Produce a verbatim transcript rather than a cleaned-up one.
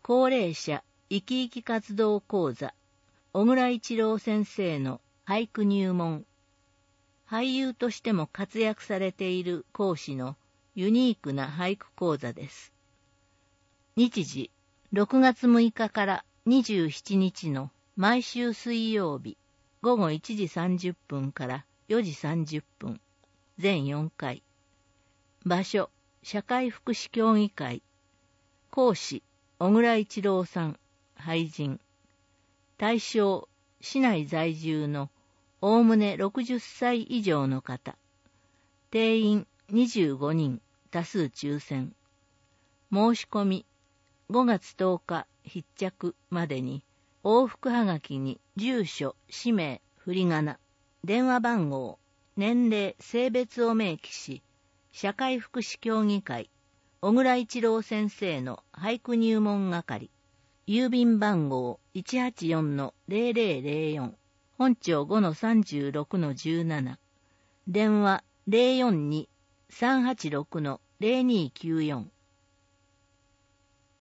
高齢者生き生き活動講座、小倉一郎先生の俳句入門。俳優としても活躍されている講師のユニークな俳句講座です。日時、ろくがつむいかからにじゅうしちにちの毎週水曜日、ごごいちじさんじゅっぷんからよじさんじゅっぷん、全よんかい。場所、社会福祉協議会。講師、小倉一郎さん、俳人。対象、市内在住のおおむねろくじゅっさい以上の方。定員にじゅうごにん、多数抽選。申し込み、ごがつとおか必着までに、往復はがきに住所、氏名、振り仮名、電話番号、年齢、性別を明記し、社会福祉協議会、小倉一郎先生の俳句入門係、郵便番号 いちはちよんのぜろぜろぜろよん、本町 ごのさんじゅうろくのじゅうなな、電話 ゼロよんに さんはちろくのぜろにきゅうよん。